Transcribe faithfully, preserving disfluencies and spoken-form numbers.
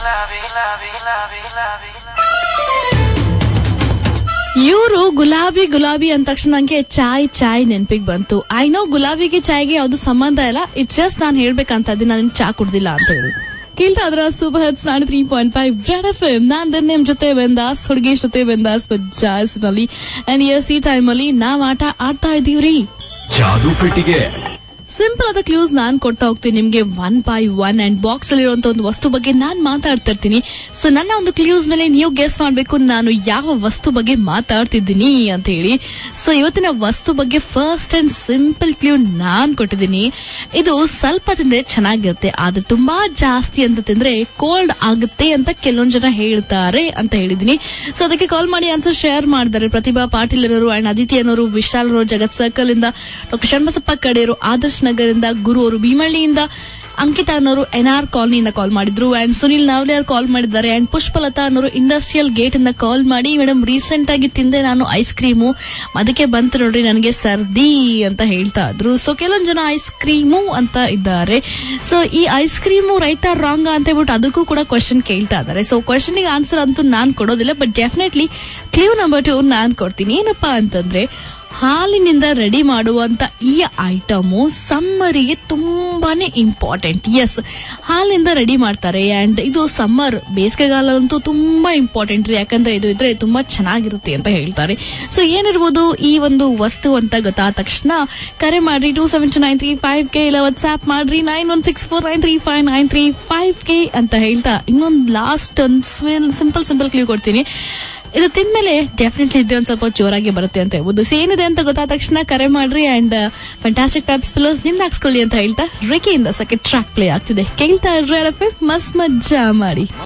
ಇವರು ಗುಲಾಬಿ ಗುಲಾಬಿ ಅಂದ ತಕ್ಷಣ ನಂಗೆ ಚಾಯ್ ಚಾಯ್ ನೆನಪಿಗೆ ಬಂತು. ಐ ನೋ ಗುಲಾಬಿಗೆ ಚಾಯ್ಗೆ ಯಾವ್ದು ಸಂಬಂಧ ಇಲ್ಲ, ಇಟ್ಸ್ ಜಸ್ಟ್ ನಾನು ಹೇಳ್ಬೇಕಂತ ಇದ್ದೀನಿ, ನಾನು ಚಾ ಕುಡ್ದಿಲ್ಲ ಅಂತ ಹೇಳಿ. ಕೇಳ್ತಾ ಇದ್ರ ಸೂಪರ್ ಹಿಟ್ಸ್ ನಾಳೆ three point five red F M. ನಾನ್ ನಿಮ್ ಜೊತೆ ಬೆಂದಾಸ್, ಹುಡುಗಿ ಜೊತೆ ಬೆಂದಾಸ್ ಜಾಸ್ ನಲ್ಲಿ. ಅಂಡ್ ಎಸ್ ಈ ಟೈಮ್ ಅಲ್ಲಿ ನಾವ್ ಆಟ ಆಡ್ತಾ ಇದೀವ್ರಿ ಜಾದು ಪೆಟ್ಟಿಗೆ. ಸಿಂಪಲ್ ಆದ ಕ್ಲೂಸ್ ನಾನ್ ಕೊಡ್ತಾ ಹೋಗ್ತೀನಿ ನಿಮ್ಗೆ one by one. And box ಅಲ್ಲಿರುವಂತ ಒಂದು ವಸ್ತು ಬಗ್ಗೆ ನಾನ್ ಮಾತಾಡ್ತಾ ಇರ್ತೀನಿ. ಸೊ ನನ್ನ ಒಂದು ಕ್ಲೂಸ್ ಮೇಲೆ ನೀವು ಗೆಸ್ ಮಾಡ್ಬೇಕು ನಾನು ಯಾವ ವಸ್ತು ಬಗ್ಗೆ ಮಾತಾಡ್ತಿದ್ದೀನಿ ಅಂತ ಹೇಳಿ. ಸೊ ಇವತ್ತಿನ ವಸ್ತು ಬಗ್ಗೆ ಫಸ್ಟ್ ಅಂಡ್ ಸಿಂಪಲ್ ಕ್ಲೂ ನಾನ್ ಕೊಟ್ಟಿದ್ದೀನಿ. ಇದು ಸ್ವಲ್ಪ ತಿಂದ್ರೆ ಚೆನ್ನಾಗಿರುತ್ತೆ, ಆದ್ರೆ ತುಂಬಾ ಜಾಸ್ತಿ ಅಂತ ತಿಂದ್ರೆ ಕೋಲ್ಡ್ ಆಗುತ್ತೆ ಅಂತ ಕೆಲವೊಂದ್ ಜನ ಹೇಳ್ತಾರೆ ಅಂತ ಹೇಳಿದೀನಿ. ಸೊ ಅದಕ್ಕೆ ಕಾಲ್ ಮಾಡಿ ಆನ್ಸರ್ ಶೇರ್ ಮಾಡಿದ್ದಾರೆ ಪ್ರತಿಭಾ ಪಾಟೀಲ್ ಅವರು ಅಂಡ್ ಅದಿತಿ ಅನ್ನೋರು, ವಿಶಾಲ್ ಅವರು ಜಗತ್ ಸರ್ಕಲ್ ಇಂದ, ಡಾಕ್ಟರ್ ಶರ್ಮಸಪ್ಪ ಕಡೆಯವರು ಆದರ್ಶ್ ನಗರಿಂದ, ಗುರು ಅವರು ಭೀಮಳ್ಳಿಯಿಂದ, ಅಂಕಿತಾ ಅನ್ನೋರು ಎನ್ ಆರ್ ಕಾಲನಿಯಿಂದ ಕಾಲ್ ಮಾಡಿದ್ರು ಅಂಡ್ ಸುನಿಲ್ ನಾವ್ಲೆ ಅವ್ರು ಕಾಲ್ ಮಾಡಿದ್ದಾರೆ. ಅಂಡ್ ಪುಷ್ಪಲತಾ ಅನ್ನೋರು ಇಂಡಸ್ಟ್ರಿಯಲ್ ಗೇಟ್ ಇಂದ ಕಾಲ್ ಮಾಡಿ ಮೇಡಮ್ ರೀಸೆಂಟ್ ಆಗಿ ತಿಂದೆ ನಾನು ಐಸ್ ಕ್ರೀಮು, ಅದಕ್ಕೆ ಬಂತು ನೋಡ್ರಿ ನನಗೆ ಸರ್ದಿ ಅಂತ ಹೇಳ್ತಾ ಇದ್ರು. ಸೊ ಕೆಲವೊಂದ್ ಜನ ಐಸ್ ಕ್ರೀಮು ಅಂತ ಇದ್ದಾರೆ. ಸೊ ಈ ice cream right or wrong ಅಂತ ಹೇಳ್ಬಿಟ್ಟು ಅದಕ್ಕೂ ಕೂಡ ಕ್ವಶನ್ ಕೇಳ್ತಾ ಇದ್ದಾರೆ. ಸೊ ಕ್ವಶನ್ ಗೆ ಆನ್ಸರ್ ಅಂತೂ ನಾನ್ ಕೊಡೋದಿಲ್ಲ, but definitely clue number two ನಾನ್ ಕೊಡ್ತೀನಿ. ಏನಪ್ಪಾ ಅಂತಂದ್ರೆ ಹಾಲಿನಿಂದ ರೆಡಿ ಮಾಡುವಂತ ಈ ಐಟಮು ಸಮ್ಮರಿಗೆ ತುಂಬಾನೇ ಇಂಪಾರ್ಟೆಂಟ್. ಎಸ್, ಹಾಲಿಂದ ರೆಡಿ ಮಾಡ್ತಾರೆ ಅಂಡ್ ಇದು ಸಮ್ಮರ್ ಬೇಸಿಗೆಗಾಲ ಅಂತೂ ತುಂಬಾ ಇಂಪಾರ್ಟೆಂಟ್ ರೀ, ಯಾಕಂದ್ರೆ ಇದು ಇದ್ರೆ ತುಂಬಾ ಚೆನ್ನಾಗಿರುತ್ತೆ ಅಂತ ಹೇಳ್ತಾರೆ. ಸೊ ಏನಿರ್ಬೋದು ಈ ಒಂದು ವಸ್ತು ಅಂತ ಗೊತ್ತಾದ ತಕ್ಷಣ ಕರೆ ಮಾಡ್ರಿ two seven two nine three five ಕೆ ಇಲ್ಲ ವಾಟ್ಸ್ಆಪ್ ಮಾಡ್ರಿ nine one six four nine three five nine three five ಕೆ ಅಂತ ಹೇಳ್ತಾ ಇನ್ನೊಂದು ಲಾಸ್ಟ್ ಒಂದು ಸಿಂಪಲ್ ಸಿಂಪಲ್ ಕ್ಲೂ ಕೊಡ್ತೀನಿ. ಇದು ತಿಂದ್ಮೇಲೆ ಡೆಫಿನೆಟ್ಲಿ ಇದ್ದೇ ಒಂದ್ ಸ್ವಲ್ಪ ಜೋರಾಗಿ ಬರುತ್ತೆ ಅಂತ ಹೇಳ್ಬೋದು. ಸೊ ಏನಿದೆ ಅಂತ ಗೊತ್ತಾದ ತಕ್ಷಣ ಕರೆ ಮಾಡ್ರಿ ಅಂಡ್ ಫ್ಯಾಂಟಾಸ್ಟಿಕ್ ಟೈಪ್ಸ್ ಪಿಲ್ಲೋಸ್ ನಿಮ್ದು ಹಾಕ್ಸ್ಕೊಳ್ಳಿ ಅಂತ ಹೇಳ್ತಾ ರಿಕಿಯಿಂದ ಸೆಕೆಂಡ್ ಟ್ರ್ಯಾಕ್ ಪ್ಲೇ ಆಗ್ತಿದೆ. ಕೇಳ್ತಾ ಇರ್ರಿ ಮಸ್ತ್ ಮಜ್ಜಾ ಮಾಡಿ.